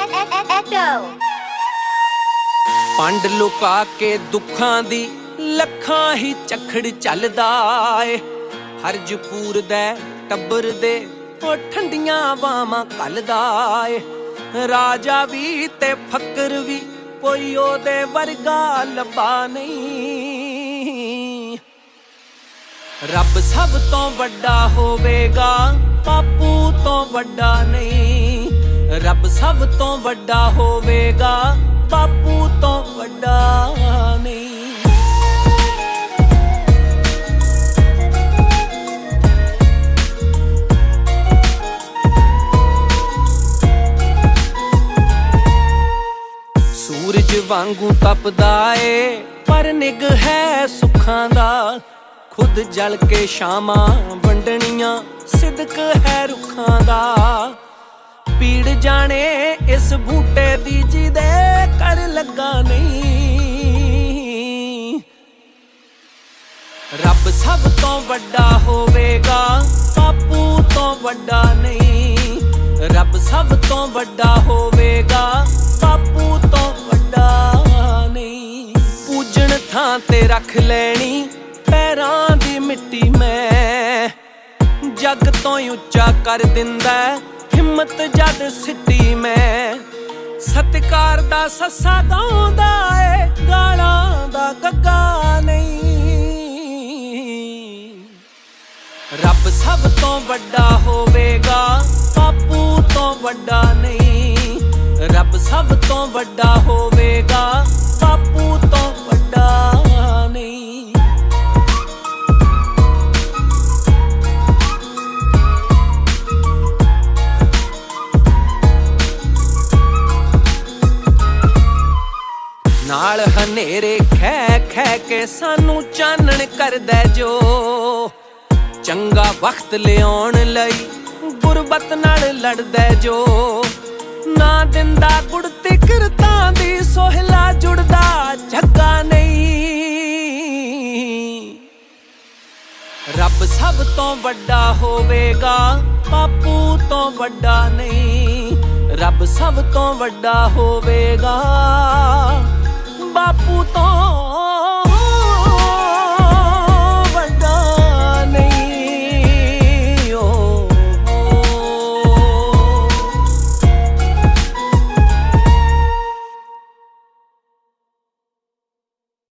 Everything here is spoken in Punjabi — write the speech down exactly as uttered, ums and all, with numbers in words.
ਪੰਡ ਲੁਕਾ ਕੇ ਦੁੱਖਾਂ ਦੀ ਲੱਖਾਂ ਹੀ ਝਖੜ ਚੱਲਦਾ ਏ। ਹਰਜਪੂਰ ਦੇ ਟੱਬਰ ਦੇ ਉਹ ਠੰਡੀਆਂ ਬਾਵਾਂ ਘੱਲਦਾ ਏ। ਰਾਜਾ ਵੀ ਤੇ ਫਕਰ ਵੀ ਕੋਈ ਉਹਦੇ ਵਰਗਾ ਲੱਭਾ ਨਹੀਂ। ਰੱਬ ਸਭ ਤੋਂ ਵੱਡਾ ਹੋਵੇਗਾ, ਬਾਪੂ ਤੋਂ ਵੱਡਾ ਨਹੀਂ। ਰੱਬ ਸਭ ਤੋਂ ਵੱਡਾ ਹੋਵੇਗਾ, ਬਾਪੂ ਤੋਂ ਵੱਡਾ ਨਹੀਂ। ਸੂਰਜ ਵਾਂਗੂ ਤਪਦਾ ਏ ਪਰ ਨਿੱਘ ਹੈ ਸੁੱਖਾਂ ਦਾ। ਖੁਦ ਜਲ ਕੇ ਸ਼ਾਮਾਂ ਵੰਡਣੀਆਂ ਸਿਦਕ ਹੈ ਰੁੱਖਾਂ ਦਾ। ਪੀੜ ਜਾਣੇ ਇਸ ਬੂਟੇ ਦੀ ਜਿਹਦੇ ਕਰ ਲੱਗਾ ਨਹੀਂ। ਰੱਬ ਸਭ ਤੋਂ ਵੱਡਾ ਹੋਵੇਗਾ, ਬਾਪੂ ਤੋਂ ਵੱਡਾ ਨਹੀਂ। ਰੱਬ ਸਭ ਤੋਂ ਵੱਡਾ ਹੋਵੇਗਾ, ਬਾਪੂ ਤੋਂ ਵੱਡਾ ਨਹੀਂ। ਪੂਜਣ ਥਾਂ ਤੇ ਰੱਖ ਲੈਣੀ ਪੈਰਾਂ ਦੀ ਮਿੱਟੀ ਮੈਂ। ਜੱਗ ਤੋਂ ਉੱਚਾ ਕਰ ਦਿੰਦਾ ਹਿੰਮਤ ਜਦ ਸਿੱਟੀ ਮੈਂ। ਸਤਿਕਾਰ ਦਾ ਸੱਸਾ ਗਾਉਂਦਾ ਏ, ਗਾਲਾਂ ਦਾ ਗੱਗਾ ਨਹੀਂ। ਰੱਬ ਸਭ ਤੋਂ ਵੱਡਾ ਹੋਵੇਗਾ, ਬਾਪੂ ਤੋਂ ਵੱਡਾ ਨਹੀਂ। ਰੱਬ ਸਭ ਤੋਂ ਵੱਡਾ ਹੋਵੇਗਾ, ਬਾਪੂ ਤੋਂ ਵੱਡਾ ਨਹੀਂ। ਨਾਲ ਹਨੇਰੇ ਖੈ ਖੈ ਕੇ ਸਾਨੂੰ ਚਾਨਣ ਕਰਦਾ ਜੋ। ਚੰਗਾ ਵਕਤ ਲਿਆਉਣ ਲਈ ਗੁਰਬਤ ਨਾਲ ਲੜਦਾ ਜੋ। ਨਾ ਦਿੰਦਾ ਗੁੜਤੀ ਕਿਰਤਾਂ ਦੀ ਸੋਹਿਲਾ ਜੁੜਦਾ ਜੱਗਾ ਨਹੀਂ। ਰੱਬ ਸਭ ਤੋਂ ਵੱਡਾ ਹੋਵੇਗਾ, ਬਾਪੂ ਤੋਂ ਵੱਡਾ ਨਹੀਂ। ਰੱਬ ਸਭ ਤੋਂ ਵੱਡਾ ਹੋਵੇਗਾ, ਬਾਪੂ ਤੋਂ